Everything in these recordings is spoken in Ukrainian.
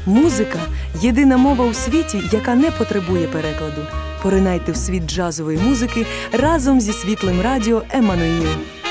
Музика – єдина мова у світі, яка не потребує перекладу. Поринайте в світ джазової музики разом зі Світлим радіо «Еммануїл».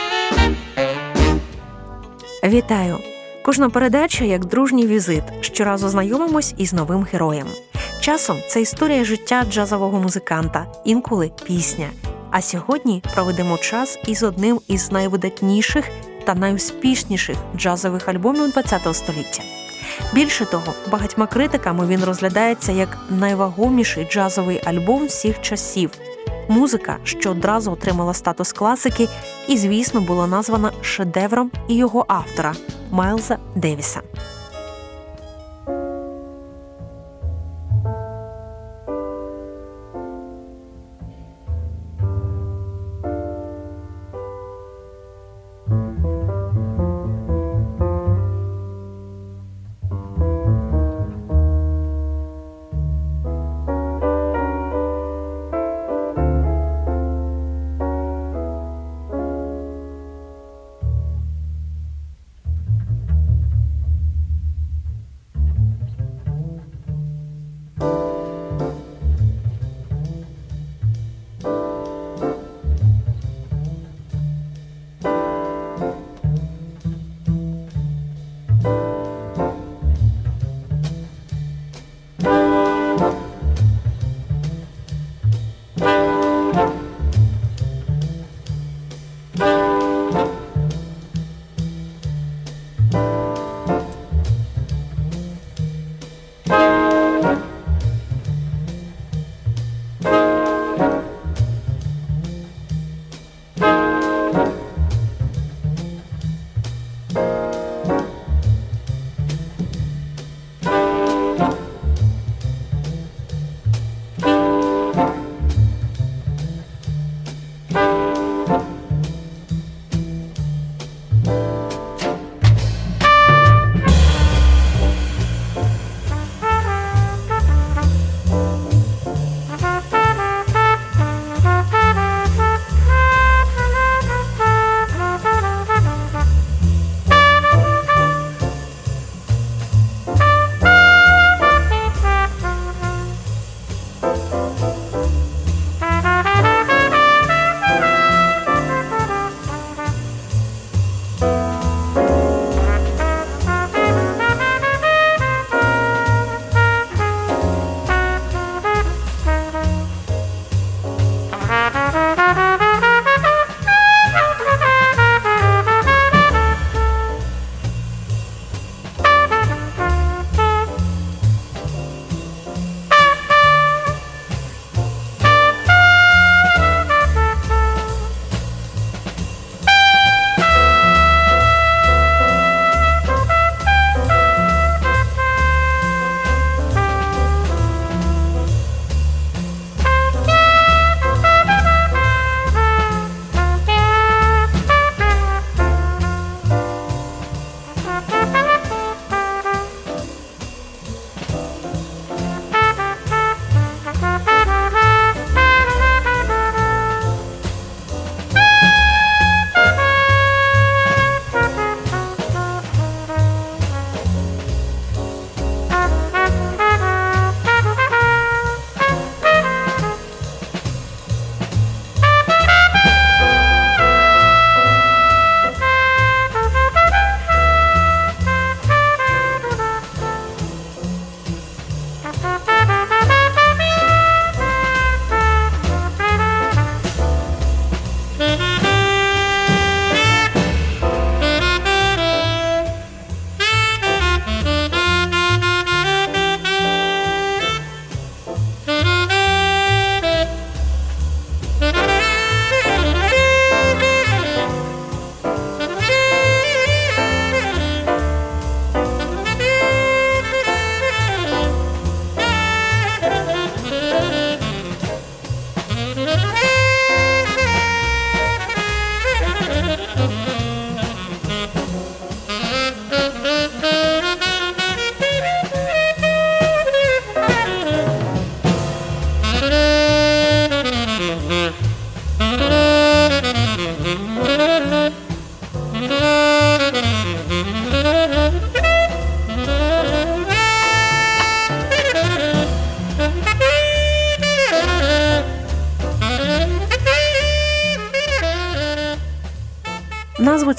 Вітаю! Кожна передача як дружній візит. Щоразу знайомимось із новим героєм. Часом це історія життя джазового музиканта, інколи пісня. А сьогодні проведемо час із одним із найвидатніших та найуспішніших джазових альбомів ХХ століття. Більше того, багатьма критиками він розглядається як найвагоміший джазовий альбом всіх часів. Музика, що одразу отримала статус класики і, звісно, була названа шедевром і його автора – Майлза Девіса.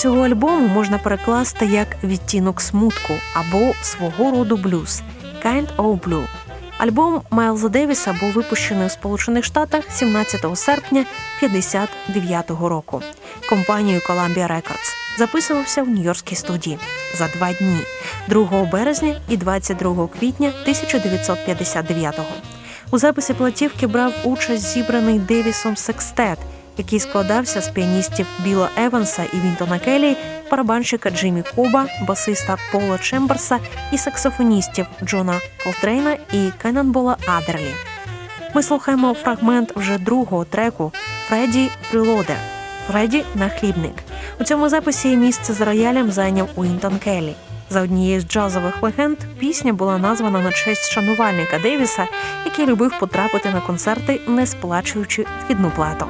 цього альбому можна перекласти як «відтінок смутку» або свого роду блюз – «Kind of Blue». Альбом Майлза Девіса був випущений у Сполучених Штатах 17 серпня 1959 року компанією Columbia Records. Записувався в нью-йоркській студії за 2 дні – 2 березня і 22 квітня 1959-го. У записі платівки брав участь зібраний Девісом секстет, який складався з піаністів Біла Еванса і Вінтона Келлі, барабанщика Джиммі Коба, басиста Пола Чемберса і саксофоністів Джона Колтрейна і Кеннонбола Адерлі. Ми слухаємо фрагмент вже другого треку «Фредді Прелодер» – «Фредді Нахлібник». У цьому записі місце з роялем зайняв Вінтон Келлі. За однією з джазових легенд, пісня була названа на честь шанувальника Девіса, який любив потрапити на концерти, не сплачуючи вхідну плату.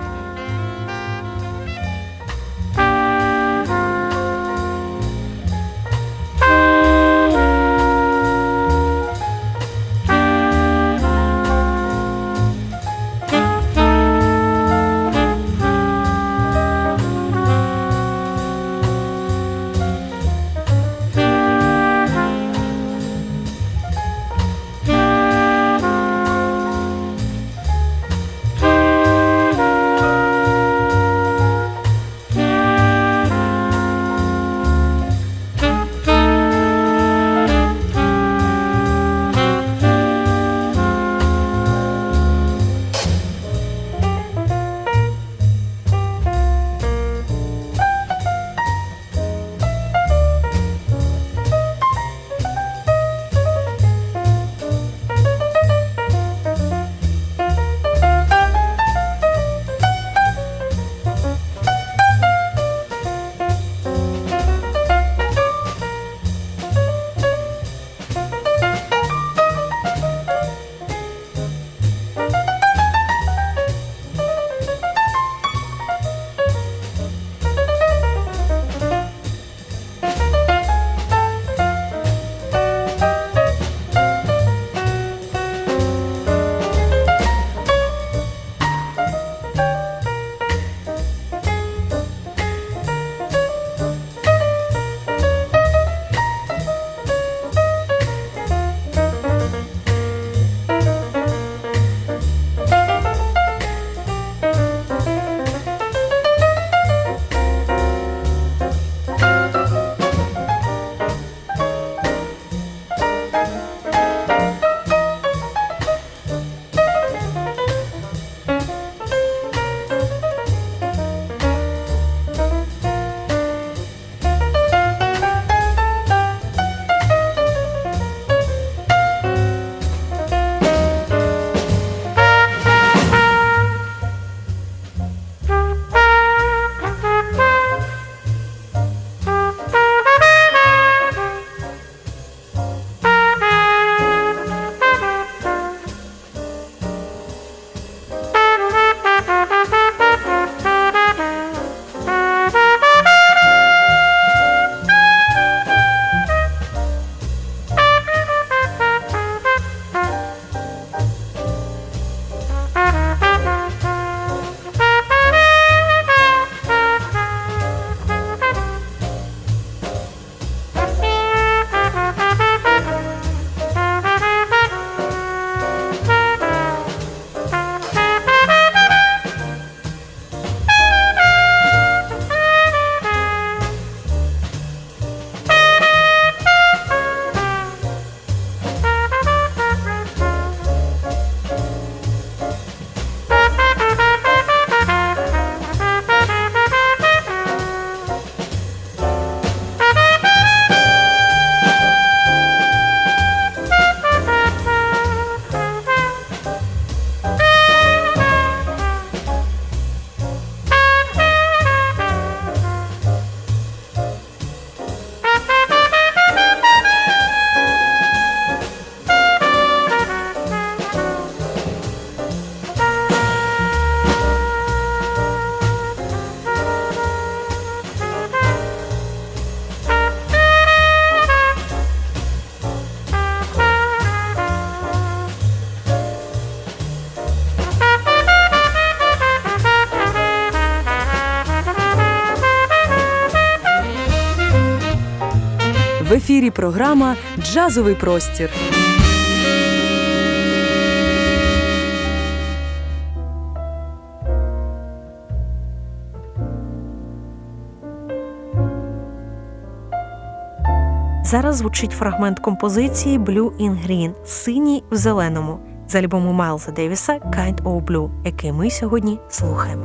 ефірі програма «Джазовий простір». Зараз звучить фрагмент композиції «Blue in Green» – «Синій в зеленому» з альбому Майлза Девіса «Kind of Blue», який ми сьогодні слухаємо.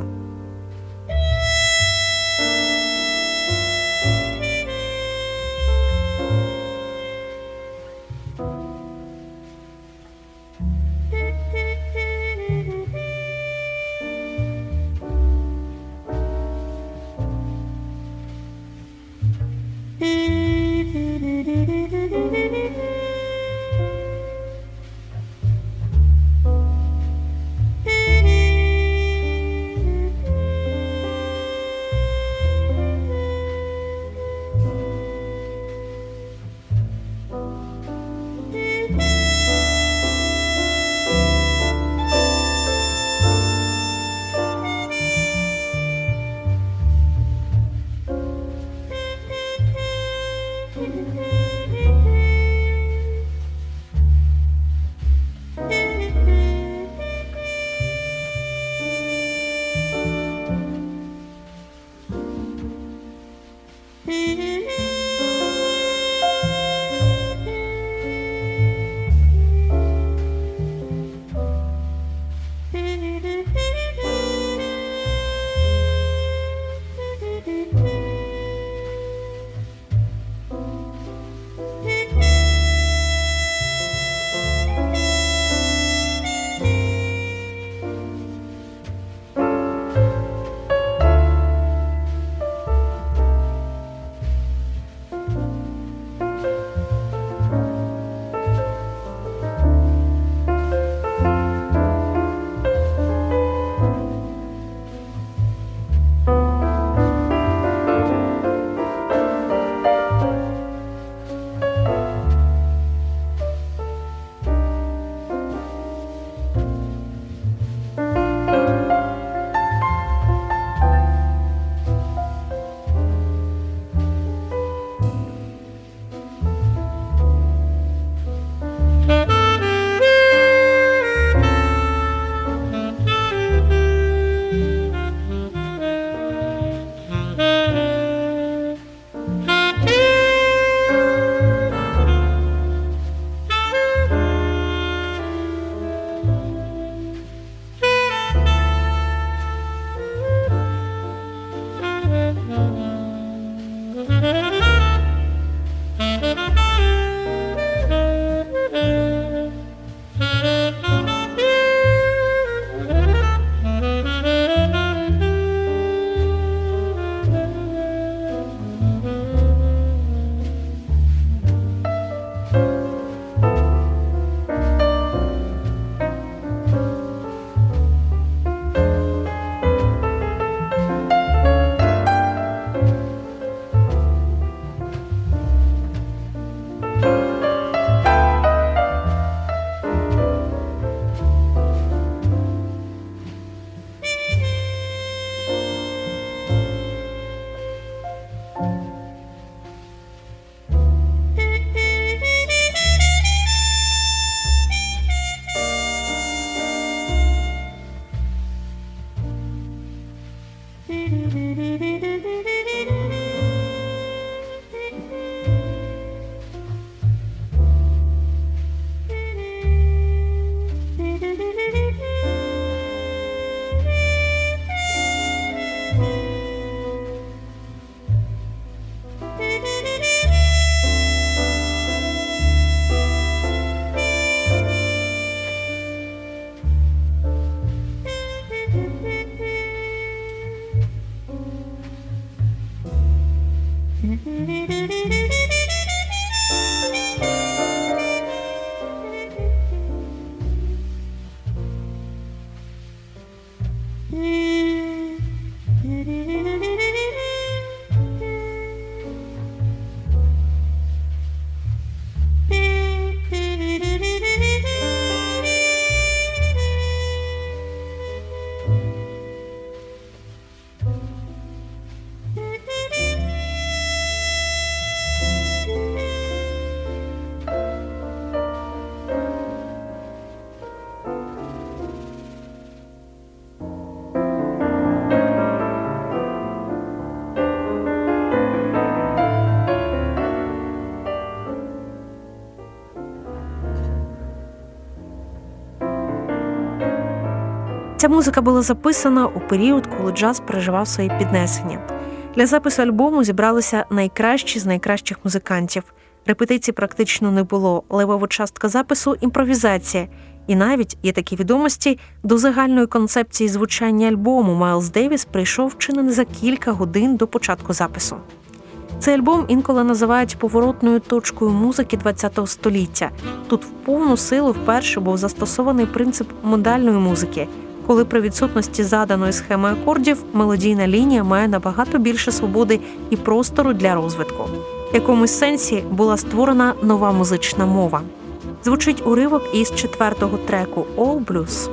Ця музика була записана у період, коли джаз переживав свої піднесення. Для запису альбому зібралися найкращі з найкращих музикантів. Репетицій практично не було, левова частка запису – імпровізація. І навіть, є такі відомості, до загальної концепції звучання альбому Майлз Девіс прийшов чи не за кілька годин до початку запису. Цей альбом інколи називають поворотною точкою музики ХХ століття. Тут в повну силу вперше був застосований принцип модальної музики, коли при відсутності заданої схеми акордів мелодійна лінія має набагато більше свободи і простору для розвитку. В якомусь сенсі була створена нова музична мова. Звучить уривок із 4-го треку «All Blues».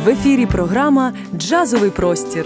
В ефірі програма «Джазовий простір».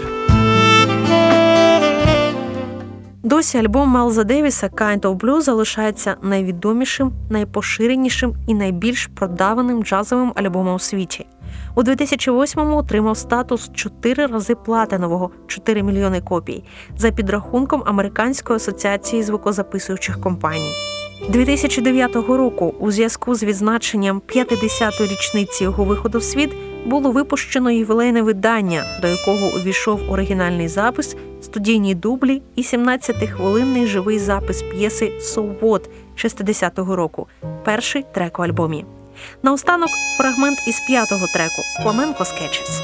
Досі альбом Майлза Девіса «Kind of Blue» залишається найвідомішим, найпоширенішим і найбільш продаваним джазовим альбомом у світі. У 2008-му отримав статус 4 рази платинового, 4 мільйони копій, за підрахунком Американської асоціації звукозаписуючих компаній. 2009 року у зв'язку з відзначенням 50-ї річниці його виходу в світ було випущено ювілейне видання, до якого увійшов оригінальний запис, студійні дублі і 17-хвилинний живий запис п'єси «So What» 60-го року, перший трек у альбомі. Наостанок фрагмент із 5-го треку «Flamenco Sketches».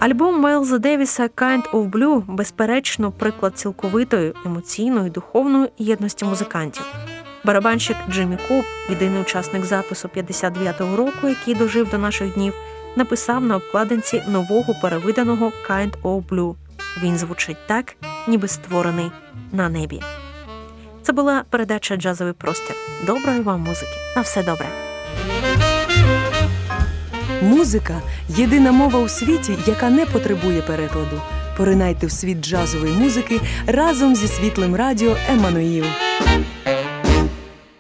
Альбом Майлза Девіса «Kind of Blue» – безперечно приклад цілковитої емоційної, духовної єдності музикантів. Барабанщик Джиммі Куб, єдиний учасник запису 59-го року, який дожив до наших днів, написав на обкладинці нового перевиданого «Kind of Blue». Він звучить так, ніби створений на небі. Це була передача «Джазовий простір». Доброї вам музики. На все добре. Музика – єдина мова у світі, яка не потребує перекладу. Поринайте в світ джазової музики разом зі Світлим радіо «Еммануїл».